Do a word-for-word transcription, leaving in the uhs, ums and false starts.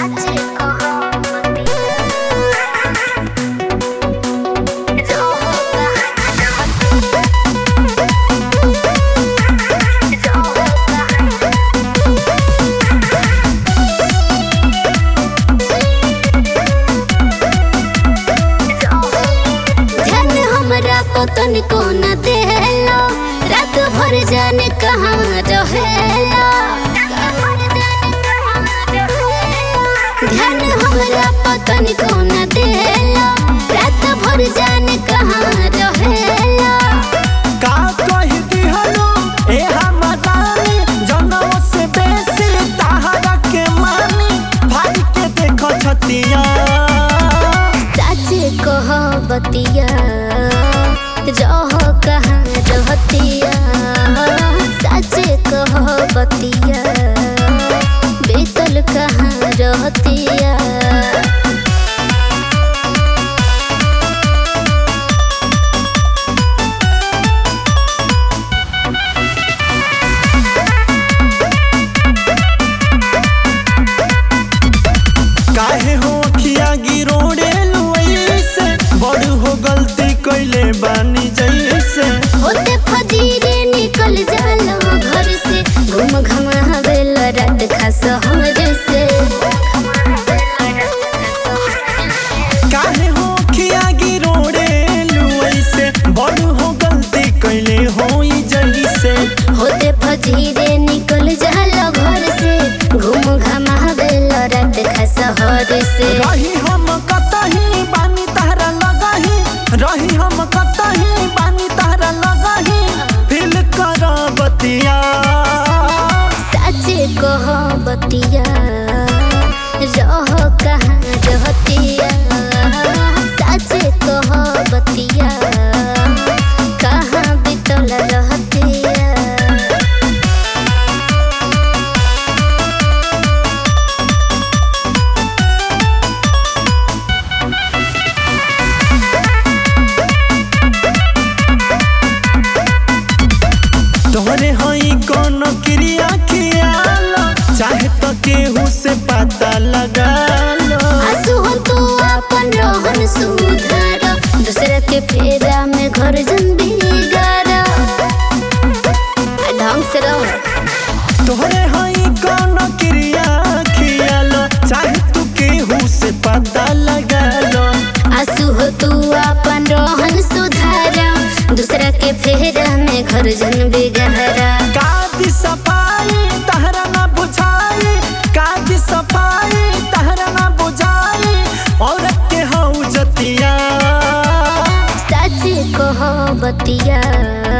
पतन को न देला रात भर जाने कहाँ रहेला। ध्यान हमरा पतन को न देला रात भर जाने कहाँ रहेला। का कह दिहलो ए हमदानी जनम से बेसी ताहरा के मानी भाई के देखो छतिया। सच कह बतिया रह कहाँ रहतिया। सच कह बतिया बीतल कहाँ रहतिया। काहे हो अखिया गिरोड़े लुइसे बड़ हो गलती कइले बानी जैसे। होते फजीरे निकल जालो घर से घूम घमावेल रात खास हमर से। काहे हो अखिया गिरोड़े लुइसे बड़ हो गलती कइले होई जैसे। होते फजीरे निकल जालो घर से घूम घमावेल रात खास हर से। रही हम कतही बानी तहरा लगही रही हम कतही बानी तहरा लगही फील कर बतिया। सच कह बतिया रह कहाँ रहतिया। सच कह बतिया कहाँ बीतल रहतिया। तोहरे हई कौन क्रिया खियाल चाहे तो केहू से पता लगा लो। आंसू हो तू अपन रहन सुधार दूसरा के फेरा में घर जन बिगाड़। ढंग से रहो। तोहरे हई कौन क्रिया खियाल चाहे तू केहू से पता लगा लो। आंसू हो तू अपन रहन सुधार दूसरा के फेरा में घर जन बिगाड़। कादी सफाई तहरा ना बुझाई कादी सफाई तहरा ना बुझाई औरत के हौ जतिया। सच कह बतिया